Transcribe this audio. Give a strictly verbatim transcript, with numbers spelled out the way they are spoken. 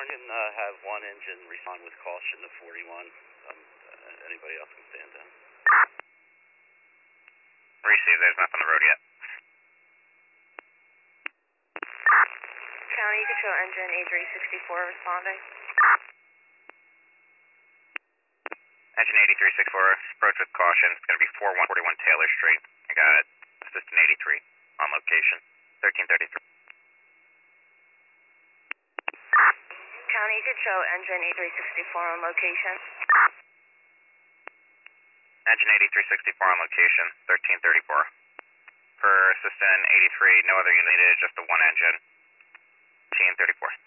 can uh, have one engine respond with caution to forty-one. Um, uh, anybody else can stand down. Receive, there's nothing on the road yet. County Control Engine A three sixty-four responding. Engine eighty-three sixty-four, approach with caution. It's going to be four one four one Taylor Street. I got Assistant eighty-three on location, thirteen thirty-three. County Control Engine A three sixty-four on location. Engine eighty-three sixty-four on location, thirteen thirty-four. For Assistant eighty-three, no other unit needed, just the one engine, thirteen thirty-four.